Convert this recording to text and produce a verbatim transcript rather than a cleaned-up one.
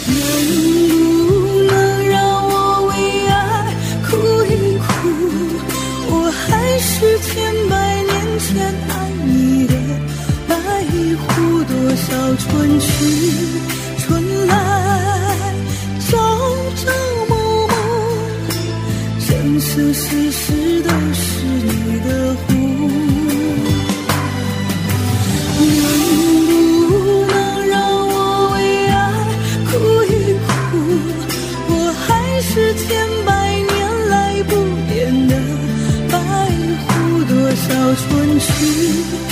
不能让我为爱哭一哭？我还是千百年前爱你的白狐，多少春去春来，朝朝暮暮，生生世世都是你的狐。能不能让我为爱哭一哭？我还是千百年来不变的白狐，多少春去